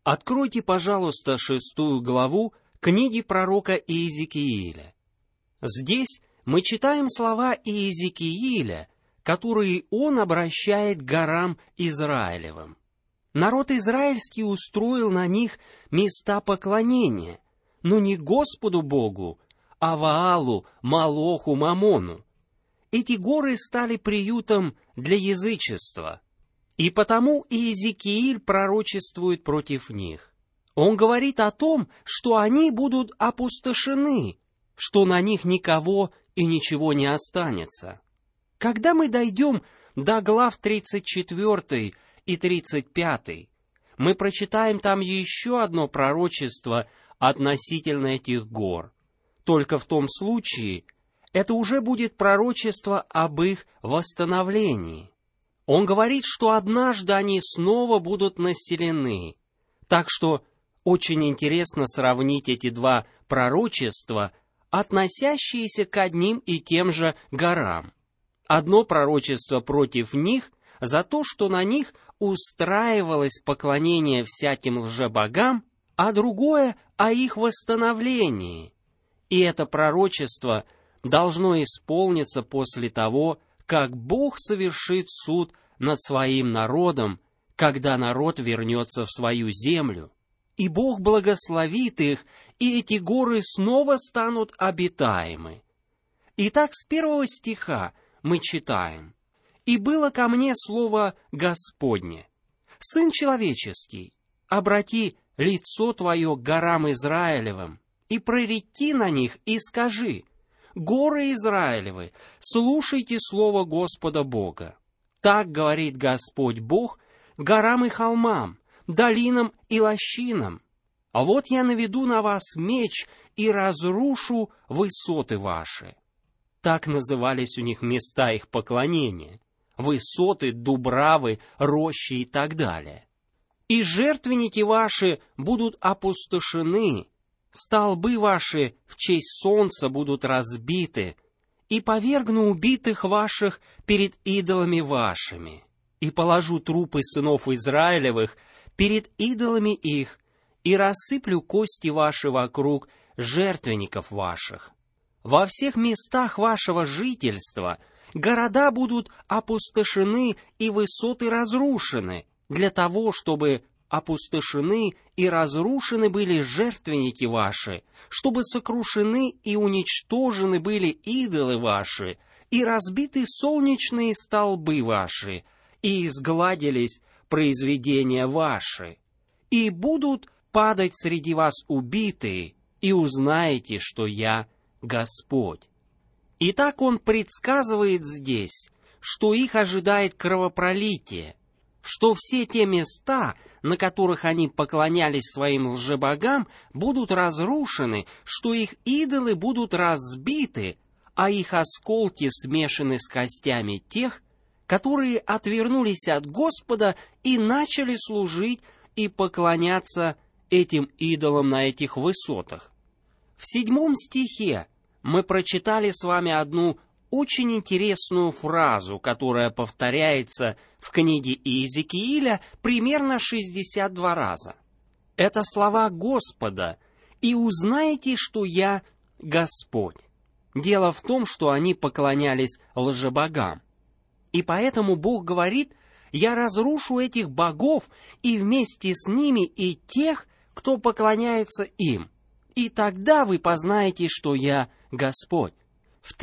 Откройте, пожалуйста, 6 главу книги пророка Иезекииля. Здесь мы читаем слова Иезекииля, которые он обращает к горам Израилевым. Народ израильский устроил на них места поклонения, но не Господу Богу, а Ваалу, Молоху, Мамону. Эти горы стали приютом для язычества, и потому Иезекииль пророчествует против них. Он говорит о том, что они будут опустошены, что на них никого и ничего не останется. Когда мы дойдем до глав 34 и 35, мы прочитаем там еще одно пророчество относительно этих гор. Только в том случае это уже будет пророчество об их восстановлении. Он говорит, что однажды они снова будут населены. Так что очень интересно сравнить эти два пророчества, относящиеся к одним и тем же горам. Одно пророчество против них за то, что на них устраивалось поклонение всяким лжебогам, а другое о их восстановлении. И это пророчество должно исполниться после того, как Бог совершит суд над своим народом, когда народ вернется в свою землю. И Бог благословит их, и эти горы снова станут обитаемы. Итак, с 1 стиха мы читаем: «И было ко мне слово Господне: Сын человеческий, обрати лицо твое к горам Израилевым, и прореки на них, и скажи: горы Израилевы, слушайте слово Господа Бога. Так говорит Господь Бог горам и холмам, долинам и лощинам. А вот я наведу на вас меч и разрушу высоты ваши». Так назывались у них места их поклонения: высоты, дубравы, рощи и так далее. «И жертвенники ваши будут опустошены, столбы ваши в честь солнца будут разбиты, и повергну убитых ваших перед идолами вашими, и положу трупы сынов Израилевых перед идолами их, и рассыплю кости ваши вокруг жертвенников ваших. Во всех местах вашего жительства города будут опустошены и высоты разрушены, для того, чтобы опустошены и разрушены были жертвенники ваши, чтобы сокрушены и уничтожены были идолы ваши, и разбиты солнечные столбы ваши, и изгладились произведения ваши. И будут падать среди вас убитые, и узнаете, что я Господь». Итак, он предсказывает здесь, что их ожидает кровопролитие, что все те места, на которых они поклонялись своим лжебогам, будут разрушены, что их идолы будут разбиты, а их осколки смешаны с костями тех, которые отвернулись от Господа и начали служить и поклоняться этим идолам на этих высотах. В 7 стихе мы прочитали с вами одну очень интересную фразу, которая повторяется в книге Иезекииля примерно 62 раза. Это слова Господа: «И узнаете, что я Господь». Дело в том, что они поклонялись лжебогам. И поэтому Бог говорит: «Я разрушу этих богов, и вместе с ними и тех, кто поклоняется им. И тогда вы познаете, что я Господь». В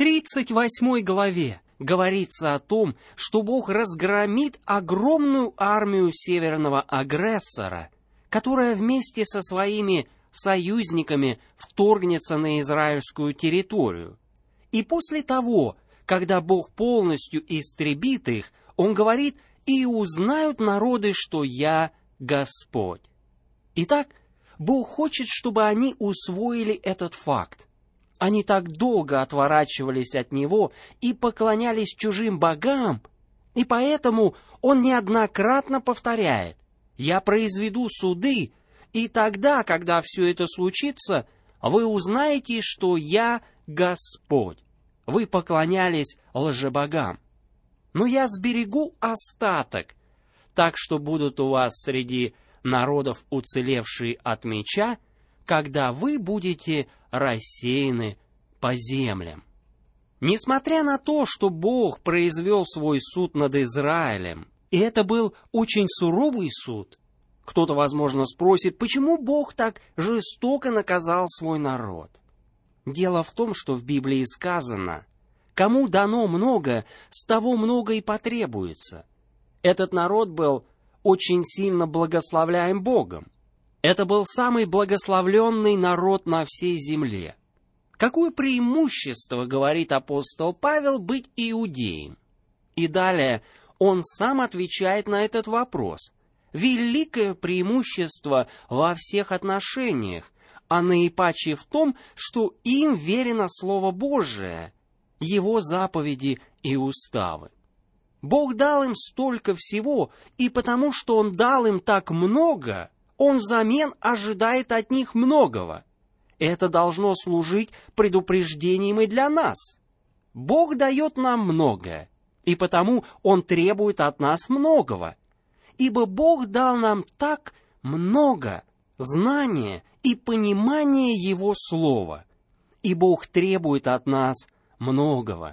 38 главе говорится о том, что Бог разгромит огромную армию северного агрессора, которая вместе со своими союзниками вторгнется на израильскую территорию. И после того, когда Бог полностью истребит их, Он говорит: «И узнают народы, что я Господь». Итак, Бог хочет, чтобы они усвоили этот факт. Они так долго отворачивались от Него и поклонялись чужим богам, и поэтому Он неоднократно повторяет: «Я произведу суды, и тогда, когда все это случится, вы узнаете, что я Господь. Вы поклонялись лжебогам. Но я сберегу остаток, так что будут у вас среди народов, уцелевшие от меча, когда вы будете рассеяны по землям». Несмотря на то, что Бог произвел свой суд над Израилем, и это был очень суровый суд, кто-то, возможно, спросит, почему Бог так жестоко наказал свой народ? Дело в том, что в Библии сказано: «Кому дано много, с того много и потребуется». Этот народ был очень сильно благословляем Богом. Это был самый благословленный народ на всей земле. Какое преимущество, говорит апостол Павел, быть иудеем? И далее он сам отвечает на этот вопрос. Великое преимущество во всех отношениях, а наипаче в том, что им верено Слово Божие, Его заповеди и уставы. Бог дал им столько всего, и потому что Он дал им так много, Он взамен ожидает от них многого. Это должно служить предупреждением и для нас. Бог дает нам многое, и потому Он требует от нас многого. Ибо Бог дал нам так много знания и понимания Его Слова, и Бог требует от нас многого.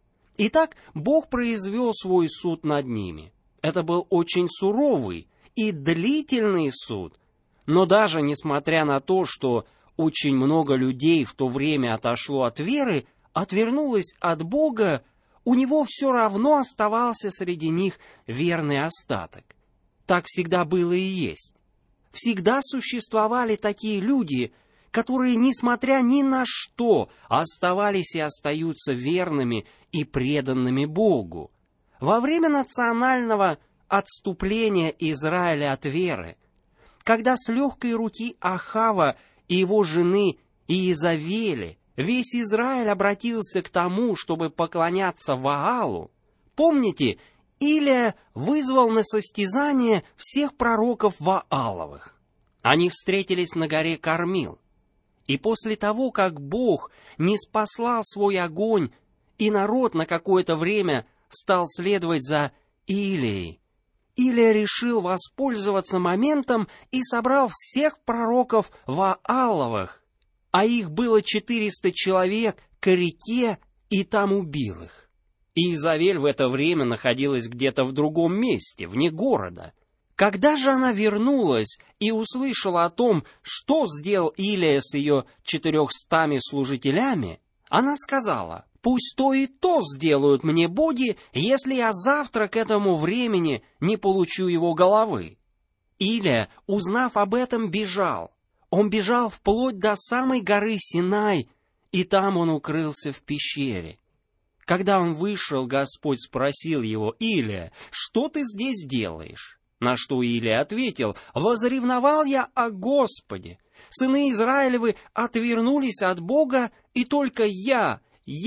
Итак, Бог произвел свой суд над ними. Это был очень суровый и длительный суд, но даже несмотря на то, что очень много людей в то время отошло от веры, отвернулось от Бога, у Него все равно оставался среди них верный остаток. Так всегда было и есть. Всегда существовали такие люди, которые, несмотря ни на что, оставались и остаются верными и преданными Богу. Во время национального отступления Израиля от веры, когда с легкой руки Ахава и его жены Иезавели весь Израиль обратился к тому, чтобы поклоняться Ваалу, помните, Илия вызвал на состязание всех пророков Вааловых. Они встретились на горе Кармил. И после того, как Бог ниспослал свой огонь, и народ на какое-то время стал следовать за Илией, Илия решил воспользоваться моментом и собрал всех пророков Вааловых, а их было 400 человек, к реке, и там убил их. Иезавель в это время находилась где-то в другом месте, вне города. Когда же она вернулась и услышала о том, что сделал Илия с ее 400 служителями, она сказала: «Пусть то и то сделают мне боги, если я завтра к этому времени не получу его головы». Илия, узнав об этом, бежал. Он бежал вплоть до самой горы Синай, и там он укрылся в пещере. Когда он вышел, Господь спросил его: «Илия, что ты здесь делаешь?» На что Илия ответил: «Возревновал я о Господе. Сыны Израилевы отвернулись от Бога, и только я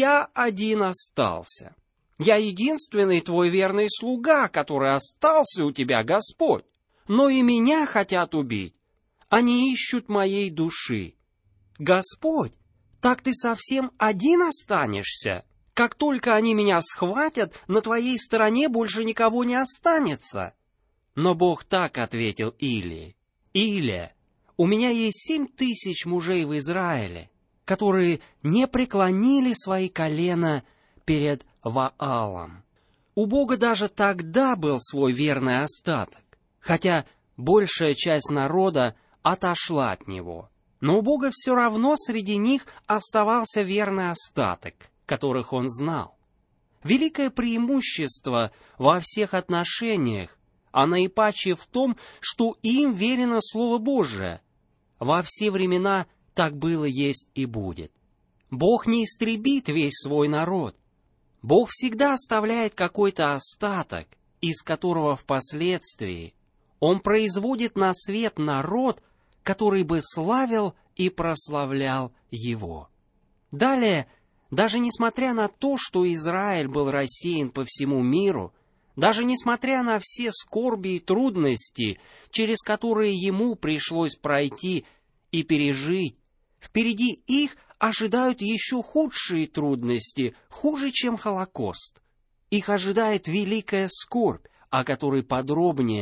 один остался. Я единственный твой верный слуга, который остался у тебя, Господь. Но и меня хотят убить. Они ищут моей души. Господь, так ты совсем один останешься? Как только они меня схватят, на твоей стороне больше никого не останется». Но Бог так ответил Илии: «Илия, у меня есть 7000 мужей в Израиле, которые не преклонили свои колена перед Ваалом». У Бога даже тогда был свой верный остаток, хотя большая часть народа отошла от Него. Но у Бога все равно среди них оставался верный остаток, которых Он знал. Великое преимущество во всех отношениях, а наипаче в том, что им верено Слово Божие. Во все времена так было, есть и будет. Бог не истребит весь свой народ. Бог всегда оставляет какой-то остаток, из которого впоследствии Он производит на свет народ, который бы славил и прославлял Его. Далее, даже несмотря на то, что Израиль был рассеян по всему миру, даже несмотря на все скорби и трудности, через которые ему пришлось пройти и пережить, впереди их ожидают еще худшие трудности, хуже, чем Холокост. Их ожидает великая скорбь, о которой подробнее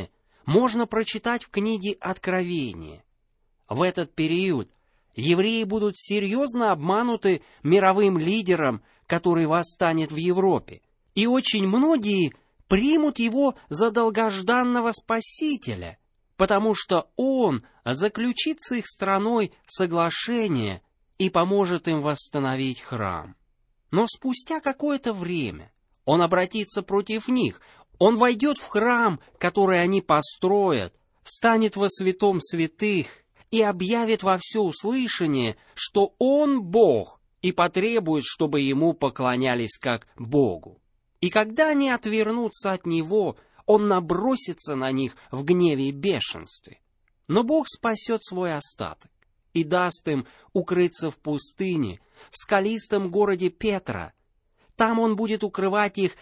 можно прочитать в книге Откровения. В этот период евреи будут серьезно обмануты мировым лидером, который восстанет в Европе, и очень многие примут его за долгожданного Спасителя, потому что он заключит с их страной соглашение и поможет им восстановить храм. Но спустя какое-то время он обратится против них, он войдет в храм, который они построят, встанет во святом святых и объявит во всеуслышание, что он Бог, и потребует, чтобы ему поклонялись как Богу. И когда они отвернутся от него, он набросится на них в гневе и бешенстве. Но Бог спасет свой остаток и даст им укрыться в пустыне, в скалистом городе Петра. Там он будет укрывать их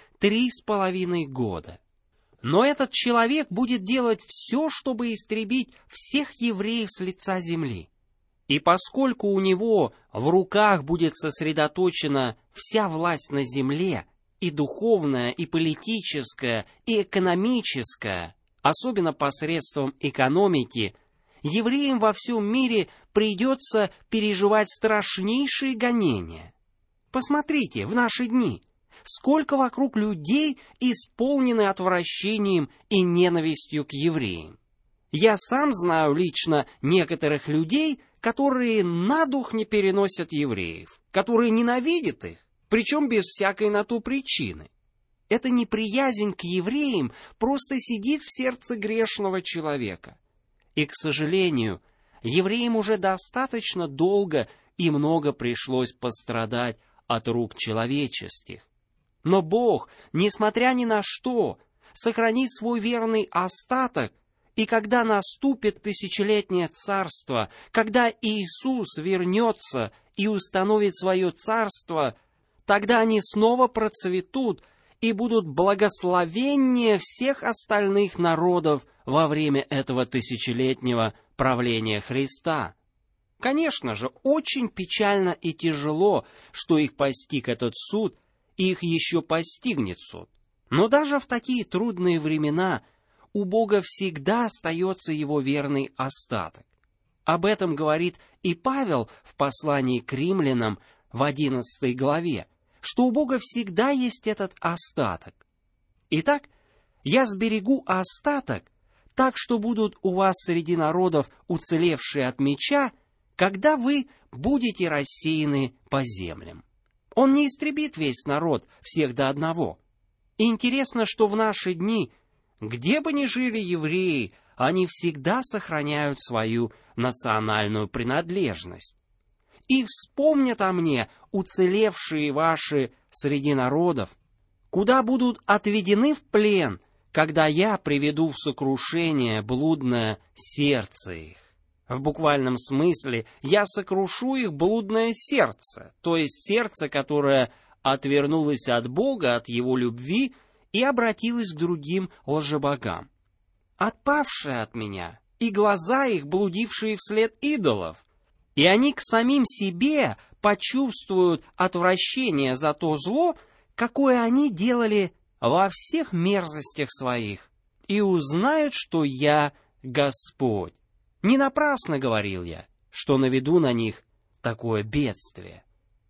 3,5 года. Но этот человек будет делать все, чтобы истребить всех евреев с лица земли. И поскольку у него в руках будет сосредоточена вся власть на земле, и духовная, и политическая, и экономическая, особенно посредством экономики, евреям во всем мире придется переживать страшнейшие гонения. Посмотрите, в наши дни, сколько вокруг людей исполнены отвращением и ненавистью к евреям. Я сам знаю лично некоторых людей, которые на дух не переносят евреев, которые ненавидят их, причем без всякой на то причины. Эта неприязнь к евреям просто сидит в сердце грешного человека. И, к сожалению, евреям уже достаточно долго и много пришлось пострадать от рук человеческих. Но Бог, несмотря ни на что, сохранит свой верный остаток, и когда наступит тысячелетнее царство, когда Иисус вернется и установит свое царство, тогда они снова процветут и будут благословеннее всех остальных народов во время этого тысячелетнего правления Христа. Конечно же, очень печально и тяжело, что их постиг этот суд, и их еще постигнет суд. Но даже в такие трудные времена у Бога всегда остается его верный остаток. Об этом говорит и Павел в послании к римлянам в 11 главе, что у Бога всегда есть этот остаток. Итак, я сберегу остаток, так что будут у вас среди народов уцелевшие от меча, когда вы будете рассеяны по землям. Он не истребит весь народ, всех до одного. И интересно, что в наши дни, где бы ни жили евреи, они всегда сохраняют свою национальную принадлежность. И вспомнят о мне уцелевшие ваши среди народов, куда будут отведены в плен, когда я приведу в сокрушение блудное сердце их. В буквальном смысле я сокрушу их блудное сердце, то есть сердце, которое отвернулось от Бога, от Его любви и обратилось к другим лжебогам. Отпавшие от меня, и глаза их, блудившие вслед идолов, и они к самим себе почувствуют отвращение за то зло, какое они делали во всех мерзостях своих, и узнают, что я Господь. Не напрасно говорил я, что наведу на них такое бедствие.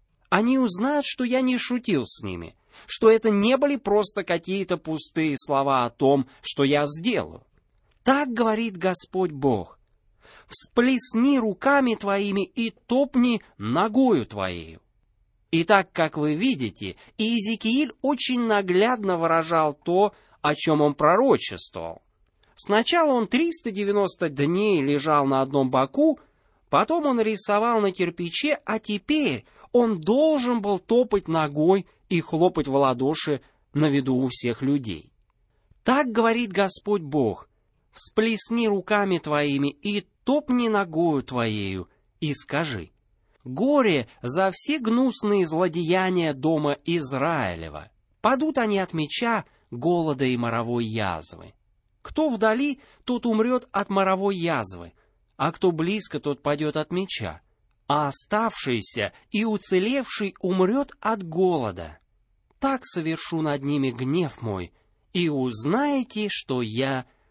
Они узнают, что я не шутил с ними, что это не были просто какие-то пустые слова о том, что я сделаю. Так говорит Господь Бог. Всплесни руками твоими и топни ногою твоею. И так, как вы видите, Иезекииль очень наглядно выражал то, о чем он пророчествовал. Сначала он 390 дней лежал на одном боку, потом он рисовал на кирпиче, а теперь он должен был топать ногой и хлопать в ладоши на виду у всех людей. Так говорит Господь Бог. Всплесни руками твоими и топни ногою твоею, и скажи: горе за все гнусные злодеяния дома Израилева. Падут они от меча, голода и моровой язвы. Кто вдали, тот умрет от моровой язвы, а кто близко, тот падет от меча, а оставшийся и уцелевший умрет от голода. Так совершу над ними гнев мой, и узнаете, что я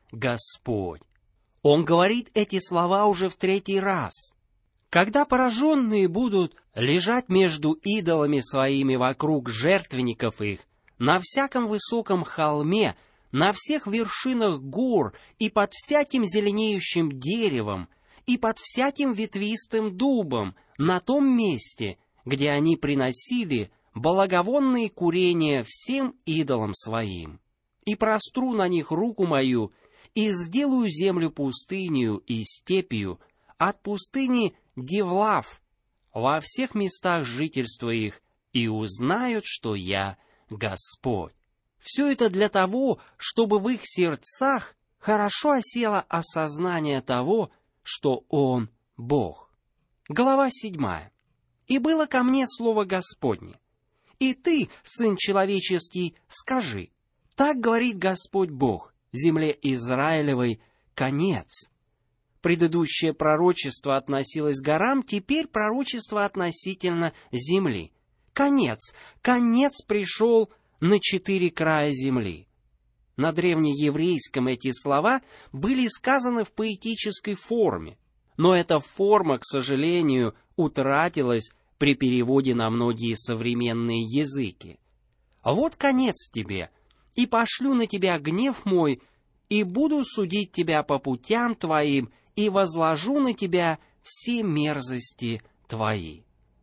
Господь». Он говорит эти слова уже в 3-й раз. Когда пораженные будут лежать между идолами своими вокруг жертвенников их, на всяком высоком холме, на всех вершинах гор и под всяким зеленеющим деревом, и под всяким ветвистым дубом, на том месте, где они приносили благовонные курения всем идолам своим. И простру на них руку мою, и сделаю землю пустынью и степью, от пустыни Девлав, во всех местах жительства их, и узнают, что я Господь. Все это для того, чтобы в их сердцах хорошо осело осознание того, что Он Бог. Глава 7. «И было ко мне слово Господне. И ты, сын человеческий, скажи, так говорит Господь Бог, земле Израилевой, конец». Предыдущее пророчество относилось к горам, теперь пророчество относительно земли. Конец пришел на 4 края земли. На древнееврейском эти слова были сказаны в поэтической форме, но эта форма, к сожалению, утратилась при переводе на многие современные языки. «Вот конец тебе, и пошлю на тебя гнев мой, и буду судить тебя по путям твоим, и возложу на тебя все мерзости твои».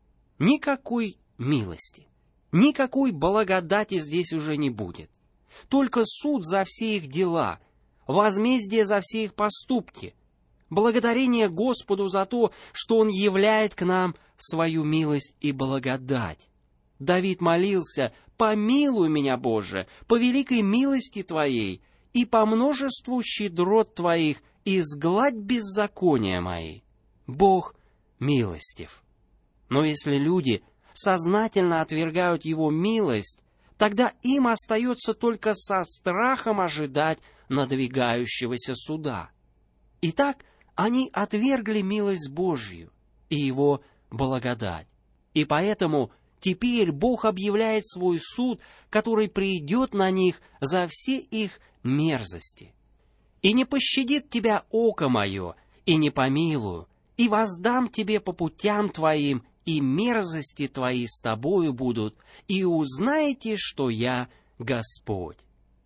Никакой милости, никакой благодати здесь уже не будет. Только суд за все их дела, возмездие за все их поступки, благодарение Господу за то, что Он являет к нам свою милость и благодать. Давид молился: «Помилуй меня, Боже, по великой милости Твоей, и по множеству щедрот Твоих изгладь беззакония мои». Бог милостив. Но если люди сознательно отвергают Его милость, тогда им остается только со страхом ожидать надвигающегося суда. Итак, они отвергли милость Божью и Его благодать. И поэтому теперь Бог объявляет свой суд, который придет на них за все их мерзости. «И не пощадит тебя око мое, и не помилую, и воздам тебе по путям твоим, и мерзости твои с тобою будут, и узнаете, что я Господь».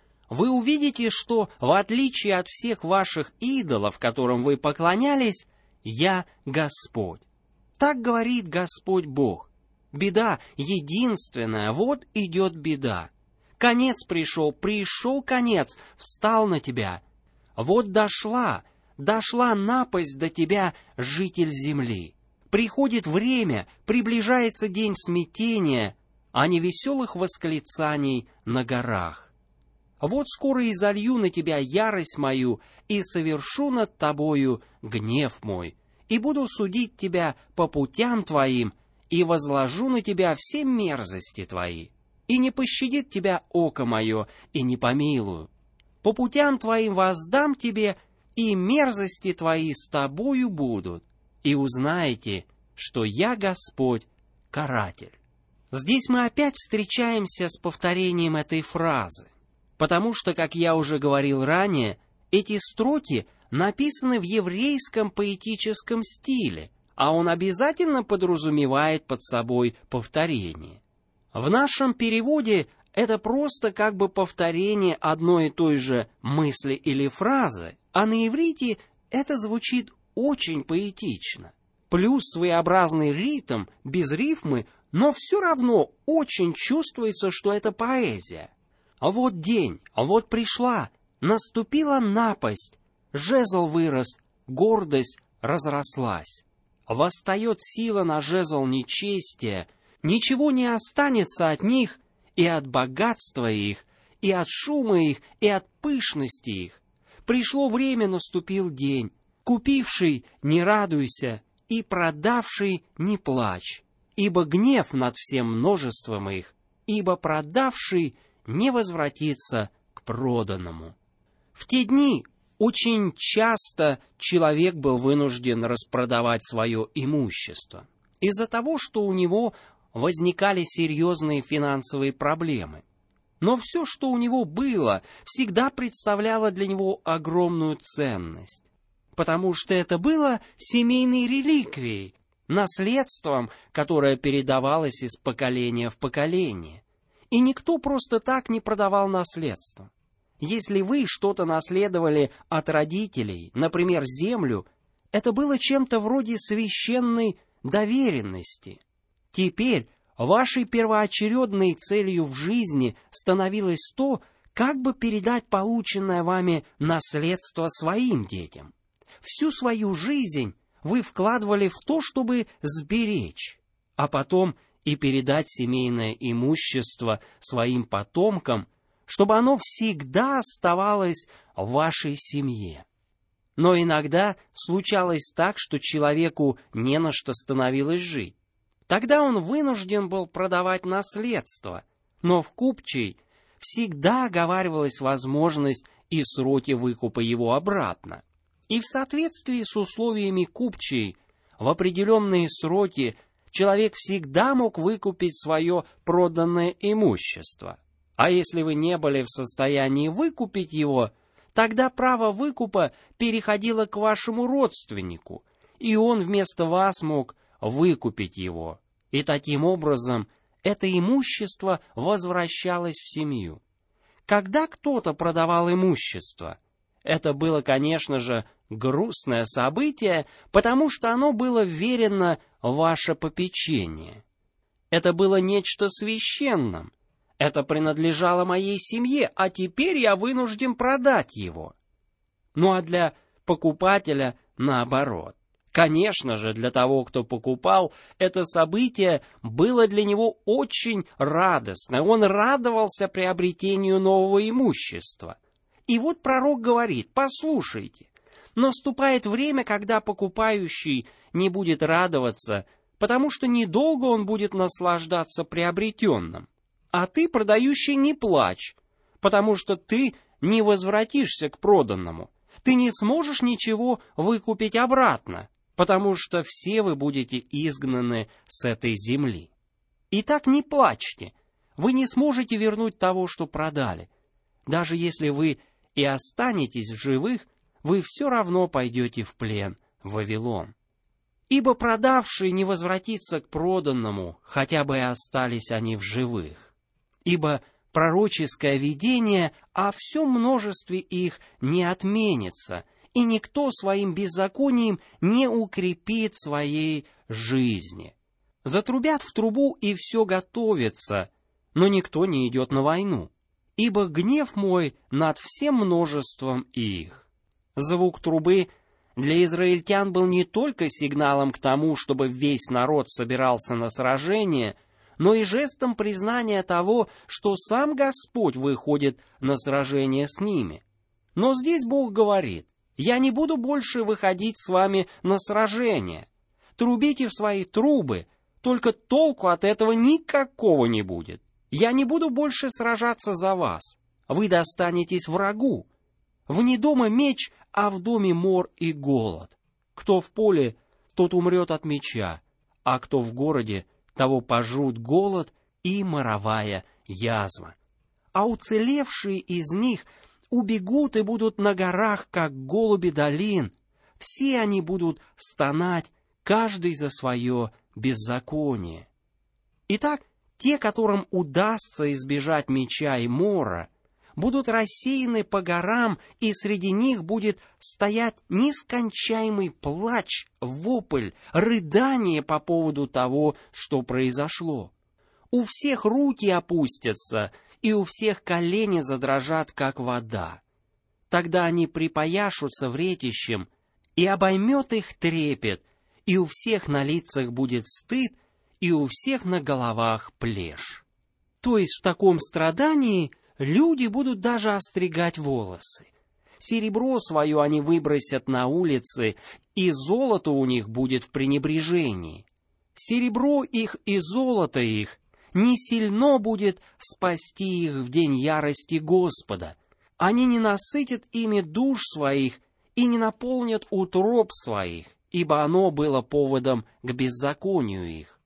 Вы увидите, что, в отличие от всех ваших идолов, которым вы поклонялись, я Господь. Так говорит Господь Бог. Беда единственная, вот идет беда. Конец пришел конец, встал на тебя. Вот дошла напасть до тебя, житель земли. Приходит время, приближается день смятения, а не веселых восклицаний на горах. Вот скоро изолью на тебя ярость мою, и совершу над тобою гнев мой, и буду судить тебя по путям твоим, и возложу на тебя все мерзости твои, и не пощадит тебя око мое, и не помилую. По путям твоим воздам тебе, и мерзости твои с тобою будут, и узнаете, что я Господь, каратель». Здесь мы опять встречаемся с повторением этой фразы, потому что, как я уже говорил ранее, эти строки написаны в еврейском поэтическом стиле, а он обязательно подразумевает под собой повторение. В нашем переводе это просто как бы повторение одной и той же мысли или фразы, а на иврите это звучит очень поэтично. Плюс своеобразный ритм, без рифмы, но все равно очень чувствуется, что это поэзия. А вот день, а вот пришла, наступила напасть, жезл вырос, гордость разрослась. Восстает сила на жезл нечестия, ничего не останется от них, и от богатства их, и от шума их, и от пышности их. Пришло время, наступил день. Купивший, не радуйся, и продавший, не плачь. Ибо гнев над всем множеством их, ибо продавший не возвратится к проданному. В те дни очень часто человек был вынужден распродавать свое имущество из-за того, что у него возникали серьезные финансовые проблемы. Но все, что у него было, всегда представляло для него огромную ценность, потому что это было семейной реликвией, наследством, которое передавалось из поколения в поколение. И никто просто так не продавал наследство. Если вы что-то наследовали от родителей, например, землю, это было чем-то вроде священной доверенности. Теперь вашей первоочередной целью в жизни становилось то, как бы передать полученное вами наследство своим детям. Всю свою жизнь вы вкладывали в то, чтобы сберечь, а потом и передать семейное имущество своим потомкам, чтобы оно всегда оставалось в вашей семье. Но иногда случалось так, что человеку не на что становилось жить. Тогда он вынужден был продавать наследство, но в купчей всегда оговаривалась возможность и сроки выкупа его обратно. И в соответствии с условиями купчей в определенные сроки человек всегда мог выкупить свое проданное имущество. А если вы не были в состоянии выкупить его, тогда право выкупа переходило к вашему родственнику, и он вместо вас мог выкупить его. И таким образом это имущество возвращалось в семью. Когда кто-то продавал имущество, это было, конечно же, грустное событие, потому что оно было вверено в ваше попечение. Это было нечто священным. Это принадлежало моей семье, а теперь я вынужден продать его. Ну а для покупателя наоборот. Конечно же, для того, кто покупал, это событие было для него очень радостно. Он радовался приобретению нового имущества. И вот пророк говорит: послушайте, наступает время, когда покупающий не будет радоваться, потому что недолго он будет наслаждаться приобретенным. А ты, продающий, не плачь, потому что ты не возвратишься к проданному. Ты не сможешь ничего выкупить обратно, потому что все вы будете изгнаны с этой земли. Итак, не плачьте, вы не сможете вернуть того, что продали. Даже если вы и останетесь в живых, вы все равно пойдете в плен в Вавилон. Ибо продавший не возвратится к проданному, хотя бы и остались они в живых. Ибо пророческое видение о всем множестве их не отменится, и никто своим беззаконием не укрепит своей жизни. Затрубят в трубу, и все готовится, но никто не идет на войну, ибо гнев мой над всем множеством их. Звук трубы для израильтян был не только сигналом к тому, чтобы весь народ собирался на сражение, но и жестом признания того, что сам Господь выходит на сражение с ними. Но здесь Бог говорит: «Я не буду больше выходить с вами на сражение. Трубите в свои трубы, только толку от этого никакого не будет. Я не буду больше сражаться за вас. Вы достанетесь врагу. Вне дома меч, а в доме мор и голод. Кто в поле, тот умрет от меча, а кто в городе, того пожрут голод и моровая язва. А уцелевшие из них убегут и будут на горах, как голуби долин. Все они будут стонать, каждый за свое беззаконие». Итак, те, которым удастся избежать меча и мора, будут рассеяны по горам, и среди них будет стоять нескончаемый плач, вопль, рыдание по поводу того, что произошло. У всех руки опустятся, и у всех колени задрожат, как вода. Тогда они припояшутся вретищем, и обоймет их трепет, и у всех на лицах будет стыд, и у всех на головах плешь. То есть в таком страдании люди будут даже остригать волосы. Серебро свое они выбросят на улицы, и золото у них будет в пренебрежении. Серебро их и золото их не сильно будет спасти их в день ярости Господа. Они не насытят ими душ своих и не наполнят утроб своих, ибо оно было поводом к беззаконию их.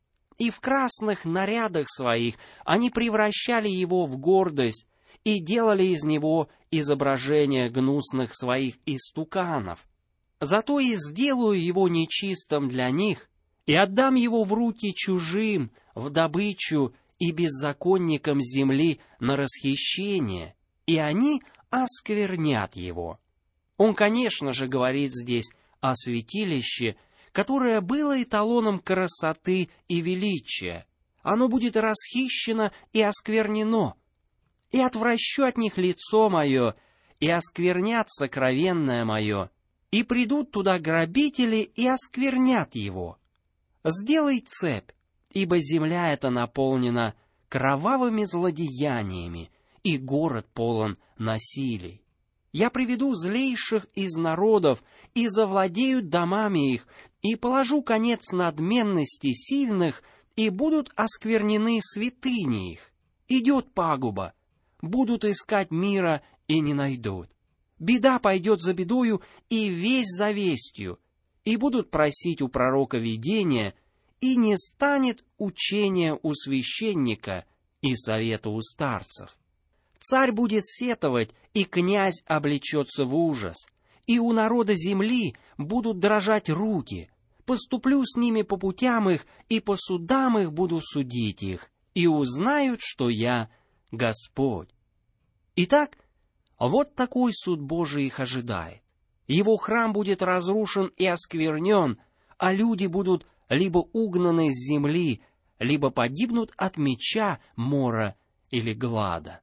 и в красных нарядах своих они превращали его в гордость и делали из него изображение гнусных своих истуканов. Зато и сделаю его нечистым для них, и отдам его в руки чужим, в добычу и беззаконникам земли на расхищение, и они осквернят его». Он, конечно же, говорит здесь о святилище, которое было эталоном красоты и величия. Оно будет расхищено и осквернено. «И отвращу от них лицо мое, и осквернят сокровенное мое, и придут туда грабители и осквернят его. Сделай цепь, ибо земля эта наполнена кровавыми злодеяниями, и город полон насилий. Я приведу злейших из народов, и завладеют домами их, и положу конец надменности сильных, и будут осквернены святыни их. Идет пагуба, будут искать мира и не найдут. Беда пойдет за бедою, и весть за вестью, и будут просить у пророка видения, и не станет учения у священника и совета у старцев. Царь будет сетовать, и князь облечется в ужас, и у народа земли будут дрожать руки. Поступлю с ними по путям их, и по судам их буду судить их, и узнают, что я Господь». Итак, вот такой суд Божий их ожидает. Его храм будет разрушен и осквернен, а люди будут либо угнаны с земли, либо погибнут от меча, мора или глада.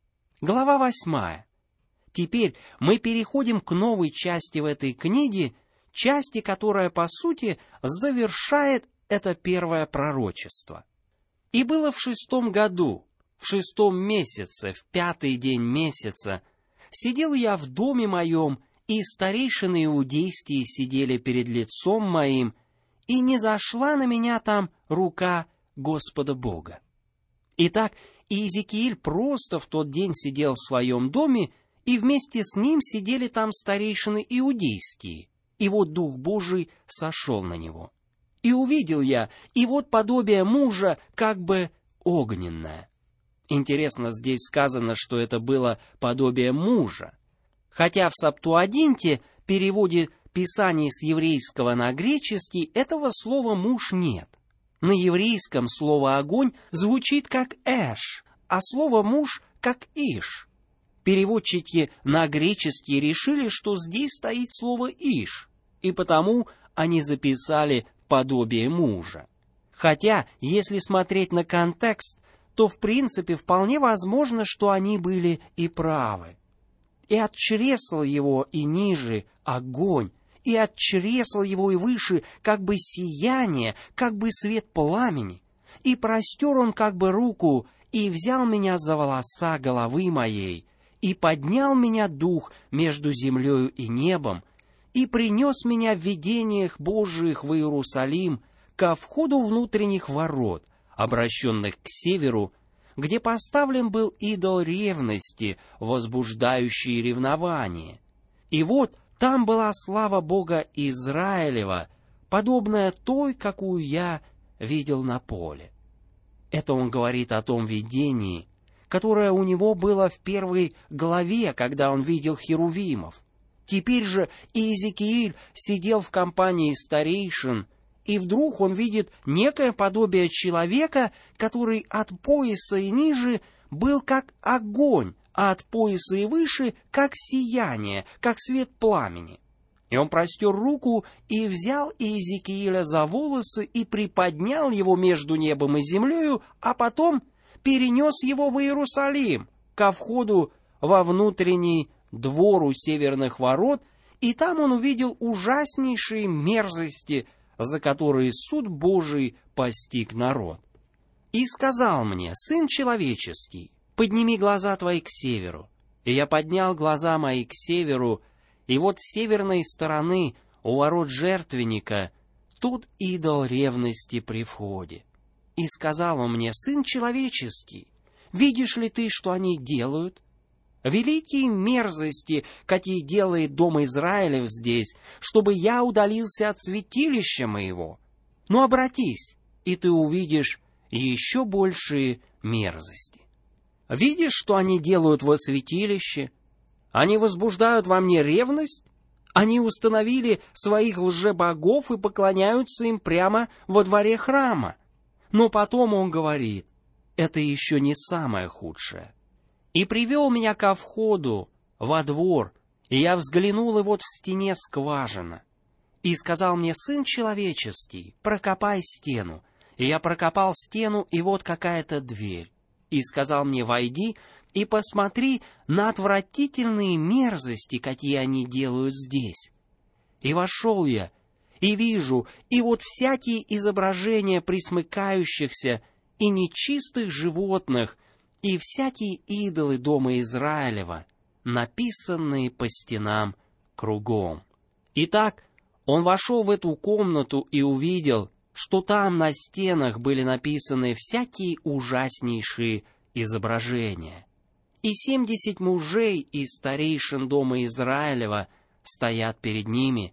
Глава 8. Теперь мы переходим к новой части в этой книге, части, которая, по сути, завершает это первое пророчество. «И было в 6 году, в 6 месяце, в 5-й день месяца, сидел я в доме моем, и старейшины иудейские сидели перед лицом моим, и не зашла на меня там рука Господа Бога». Итак, Иезекииль просто в тот день сидел в своем доме, и вместе с ним сидели там старейшины иудейские, и вот Дух Божий сошел на него. «И увидел я, и вот подобие мужа, как бы огненное». Интересно, здесь сказано, что это было подобие мужа. Хотя в Септуагинте, переводе Писаний с еврейского на греческий, этого слова «муж» нет. На еврейском слово «огонь» звучит как «эш», а слово «муж» как «иш». Переводчики на греческий решили, что здесь стоит слово «иш», и потому они записали «подобие мужа». Хотя, если смотреть на контекст, то в принципе вполне возможно, что они были и правы. «И от чресла его и ниже огонь, и от чресла его и выше как бы сияние, как бы свет пламени. И простер он как бы руку, и взял меня за волоса головы моей, и поднял меня дух между землею и небом, и принес меня в видениях Божиих в Иерусалим ко входу внутренних ворот, обращенных к северу, где поставлен был идол ревности, возбуждающий ревнование. И вот там была слава Бога Израилева, подобная той, какую я видел на поле». Это он говорит о том видении, которое у него было в 1 главе, когда он видел херувимов. Теперь же Иезекииль сидел в компании старейшин, и вдруг он видит некое подобие человека, который от пояса и ниже был как огонь, а от пояса и выше как сияние, как свет пламени. И он простер руку и взял Иезекииля за волосы и приподнял его между небом и землею, а потом перенес его в Иерусалим, ко входу во внутренний двор у северных ворот, и там он увидел ужаснейшие мерзости, за которые суд Божий постиг народ. «И сказал мне: сын человеческий, подними глаза твои к северу. И я поднял глаза мои к северу, и вот с северной стороны, у ворот жертвенника, тут идол ревности при входе. И сказал он мне: сын человеческий, видишь ли ты, что они делают? Великие мерзости, какие делает дом Израилев здесь, чтобы я удалился от святилища моего. Но обратись и ты увидишь еще большие мерзости. Видишь, что они делают во святилище? Они возбуждают во мне ревность? Они установили своих лжебогов и поклоняются им прямо во дворе храма. Но потом он говорит, это еще не самое худшее. И привел меня ко входу во двор, и я взглянул, и вот в стене скважина. И сказал мне, сын человеческий, прокопай стену. И я прокопал стену, и вот какая-то дверь. И сказал мне, войди и посмотри на отвратительные мерзости, какие они делают здесь. И вошел я, и вижу, и вот всякие изображения пресмыкающихся и нечистых животных, и всякие идолы дома Израилева, написанные по стенам кругом. Итак, он вошел в эту комнату и увидел, что там на стенах были написаны всякие ужаснейшие изображения. И 70 мужей из старейшин дома Израилева стоят перед ними,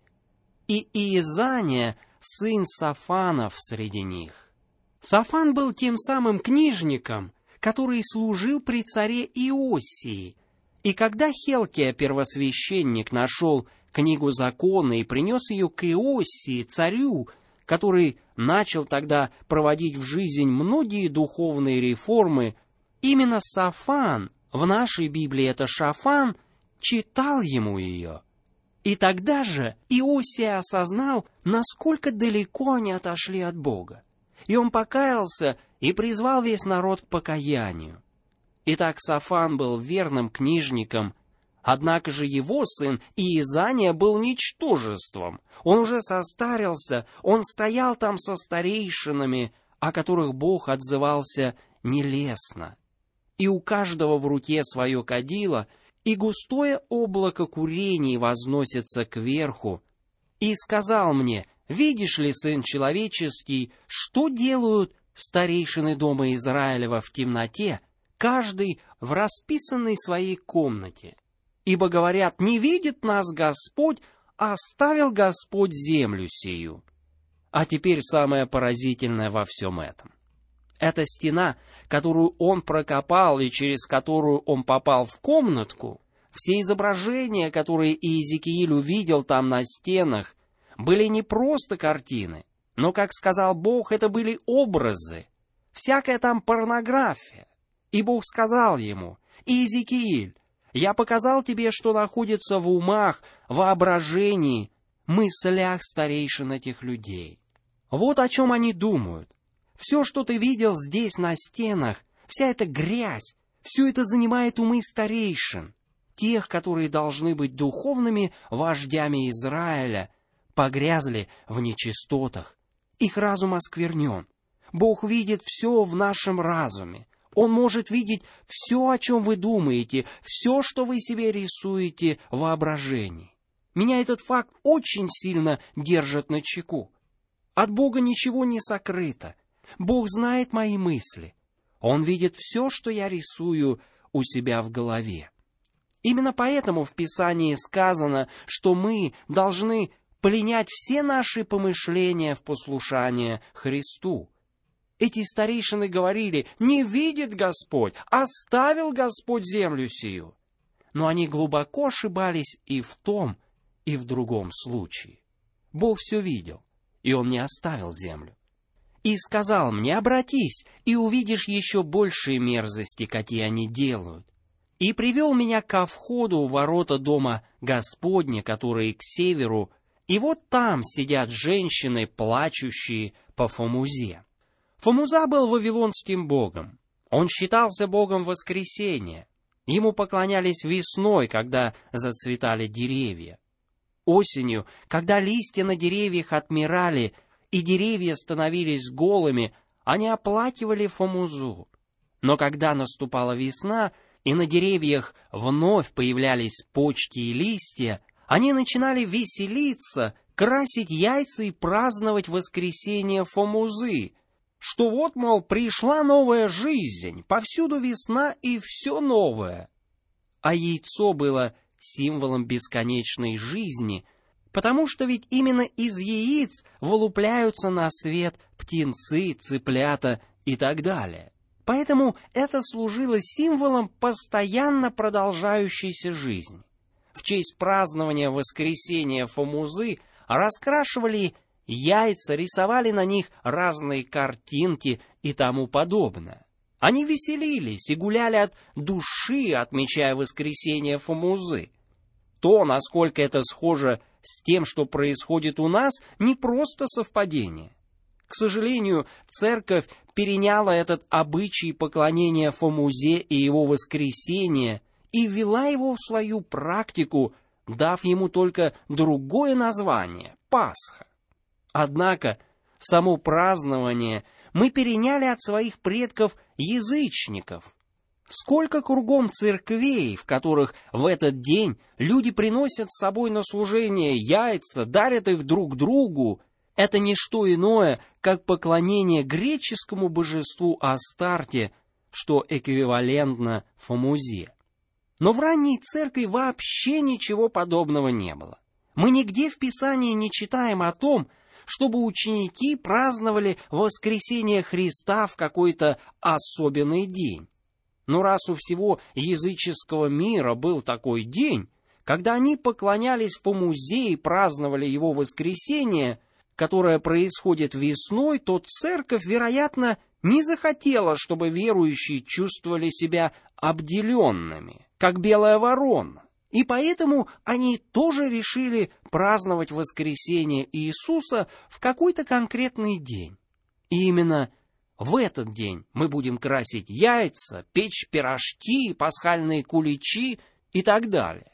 и Иезания, сын Сафанов, среди них. Сафан был тем самым книжником, который служил при царе Иосии. И когда Хилкия, первосвященник, нашел книгу закона и принес ее к Иосии, царю, который начал тогда проводить в жизнь многие духовные реформы, именно Сафан, в нашей Библии это Шафан, читал ему ее. И тогда же Иосия осознал, насколько далеко они отошли от Бога. И он покаялся и призвал весь народ к покаянию. Итак, Сафан был верным книжником, однако же его сын Иезания был ничтожеством. Он уже состарился, он стоял там со старейшинами, о которых Бог отзывался нелестно. И у каждого в руке свое кадило, и густое облако курений возносится кверху. И сказал мне, видишь ли, сын человеческий, что делают старейшины дома Израилева в темноте, каждый в расписанной своей комнате? Ибо говорят, не видит нас Господь, а оставил Господь землю сию. А теперь самое поразительное во всем этом. Эта стена, которую он прокопал и через которую он попал в комнатку, все изображения, которые Иезекииль увидел там на стенах, были не просто картины, но, как сказал Бог, это были образы, всякая там порнография. И Бог сказал ему, Иезекииль, я показал тебе, что находится в умах, воображении, мыслях старейшин этих людей. Вот о чем они думают. Все, что ты видел здесь на стенах, вся эта грязь, все это занимает умы старейшин, тех, которые должны быть духовными вождями Израиля, погрязли в нечистотах. Их разум осквернен. Бог видит все в нашем разуме. Он может видеть все, о чем вы думаете, все, что вы себе рисуете в воображении. Меня этот факт очень сильно держит начеку. От Бога ничего не сокрыто. Бог знает мои мысли. Он видит все, что я рисую у себя в голове. Именно поэтому в Писании сказано, что мы должны пленять все наши помышления в послушание Христу. Эти старейшины говорили, не видит Господь, оставил Господь землю сию. Но они глубоко ошибались и в том, и в другом случае. Бог все видел, и Он не оставил землю. И сказал мне, обратись, и увидишь еще большие мерзости, какие они делают. И привел меня ко входу у ворота дома Господня, которые к северу, и вот там сидят женщины, плачущие по Фомузе. Фомуза был вавилонским богом. Он считался богом воскресения. Ему поклонялись весной, когда зацветали деревья. Осенью, когда листья на деревьях отмирали, и деревья становились голыми, они оплакивали Фомузу. Но когда наступала весна, и на деревьях вновь появлялись почки и листья, они начинали веселиться, красить яйца и праздновать воскресение Фомузы, что вот, мол, пришла новая жизнь, повсюду весна и все новое. А яйцо было символом бесконечной жизни, потому что ведь именно из яиц вылупляются на свет птенцы, цыплята и так далее. Поэтому это служило символом постоянно продолжающейся жизни. В честь празднования воскресения Фомузы раскрашивали яйца, рисовали на них разные картинки и тому подобное. Они веселились и гуляли от души, отмечая воскресение Фомузы. То, насколько это схоже с тем, что происходит у нас, не просто совпадение. К сожалению, церковь переняла этот обычай поклонения Фомузе и его воскресения и ввела его в свою практику, дав ему только другое название – Пасха. Однако само празднование мы переняли от своих предков-язычников. Сколько кругом церквей, в которых в этот день люди приносят с собой на служение яйца, дарят их друг другу, это не что иное, как поклонение греческому божеству Астарте, что эквивалентно Фомузе. Но в ранней церкви вообще ничего подобного не было. Мы нигде в Писании не читаем о том, чтобы ученики праздновали воскресение Христа в какой-то особенный день. Но раз у всего языческого мира был такой день, когда они поклонялись Фомузе и праздновали его воскресение, которое происходит весной, то церковь, вероятно, не захотела, чтобы верующие чувствовали себя обделенными, как белая ворона. И поэтому они тоже решили праздновать воскресение Иисуса в какой-то конкретный день. И именно в этот день мы будем красить яйца, печь пирожки, пасхальные куличи и так далее.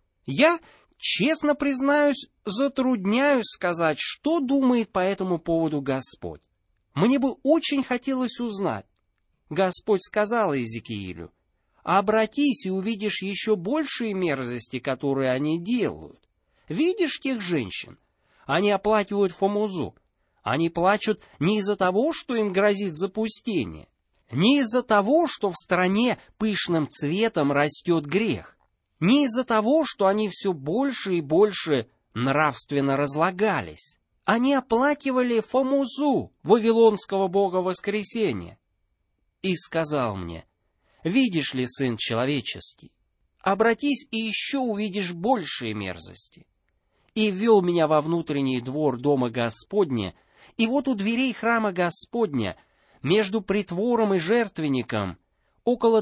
Я, честно признаюсь, затрудняюсь сказать, что думает по этому поводу Господь. Мне бы очень хотелось узнать. Господь сказал Иезекиилю: «Обратись и увидишь еще большие мерзости, которые они делают. Видишь тех женщин? Они оплакивают Фомузу. Они плачут не из-за того, что им грозит запустение, не из-за того, что в стране пышным цветом растет грех, не из-за того, что они все больше и больше нравственно разлагались. Они оплакивали Фомузу, вавилонского бога воскресения. И сказал мне: видишь ли, сын человеческий, обратись и еще увидишь большие мерзости. И ввел меня во внутренний двор дома Господня, и вот у дверей храма Господня, между притвором и жертвенником, около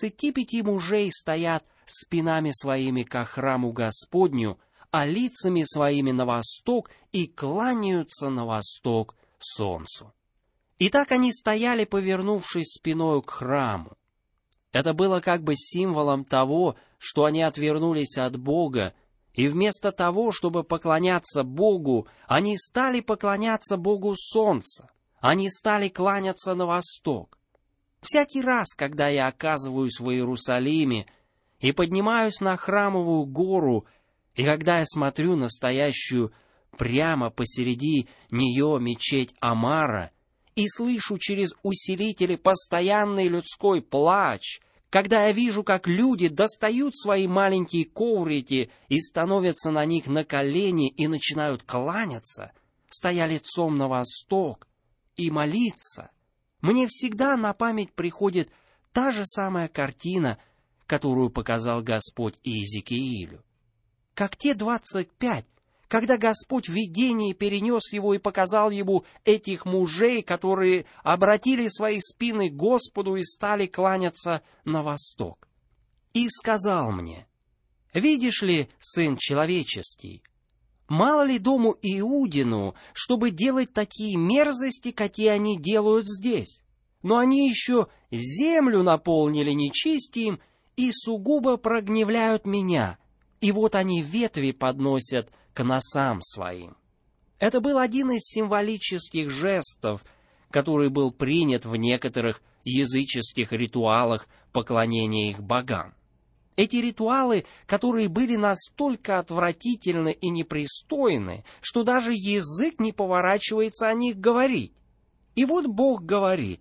25 мужей стоят спинами своими ко храму Господню, а лицами своими на восток, и кланяются на восток солнцу. И так они стояли, повернувшись спиною к храму. Это было как бы символом того, что они отвернулись от Бога, и вместо того, чтобы поклоняться Богу, они стали поклоняться Богу Солнца. Они стали кланяться на восток. Всякий раз, когда я оказываюсь в Иерусалиме и поднимаюсь на Храмовую гору, и когда я смотрю на стоящую прямо посреди нее мечеть Амара и слышу через усилители постоянный людской плач, когда я вижу, как люди достают свои маленькие коврики и становятся на них на колени и начинают кланяться, стоя лицом на восток, и молиться, мне всегда на память приходит та же самая картина, которую показал Господь Иезекиилю. Как те 25, когда Господь в видении перенес его и показал ему этих мужей, которые обратили свои спины к Господу и стали кланяться на восток. И сказал мне: видишь ли, сын человеческий, мало ли дому Иудину, чтобы делать такие мерзости, какие они делают здесь, но они еще землю наполнили нечестием и сугубо прогневляют меня, и вот они ветви подносят к носам своим. Это был один из символических жестов, который был принят в некоторых языческих ритуалах поклонения их богам. Эти ритуалы, которые были настолько отвратительны и непристойны, что даже язык не поворачивается о них говорить. И вот Бог говорит: